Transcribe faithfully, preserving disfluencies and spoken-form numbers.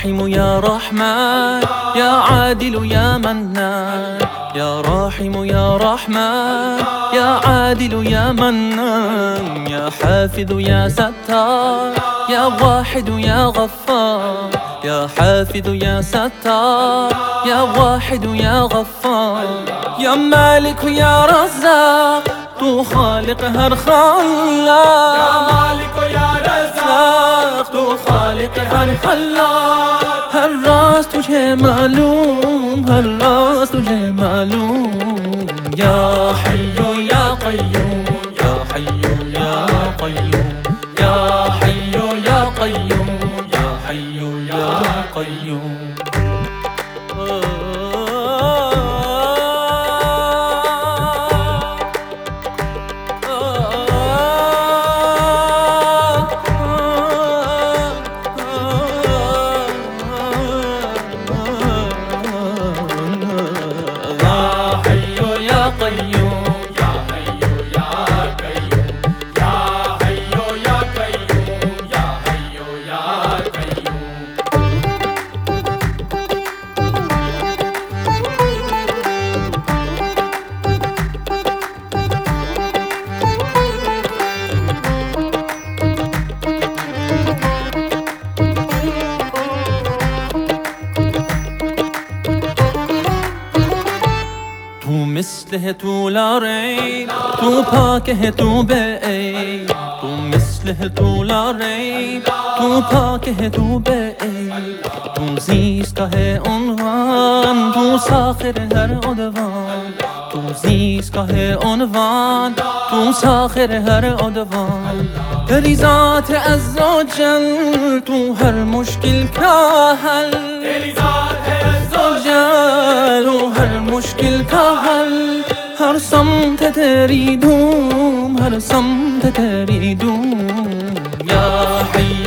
راحم يا رحمن يا عادل يا منان يا راحم يا رحمن يا عادل يا منان يا حافظ يا ستار يا واحد يا غفار يا حافظ يا ستار يا واحد يا غفار يا مالك يا رزاق تو خالق هر خلاق يا مالك يا رزاق تو خالق هر خلاق هر راز تجھے معلوم ہر راز تجھے معلوم یا حی یا قیوم یا حی یا قیوم یا حی یا قیوم یا حی یا قیوم تو مثل ہے تو لا ریب تو پاک ہے تو بے عیب تو مثل ہے تو لا ریب تو پاک ہے تو بے عیب تو زیست کا ہے عنوان تو ساخر ہر عدوان تو زیست کا ہے عنوان تو ساخر ہر عدوان تیری ذات عز و جل تو ہر مشکل کا حل تیری ذات ہے عز و جل تو ہر مشکل کا حل ہر سمت تیری دھوم ہر سمت تیری دھوم یا حی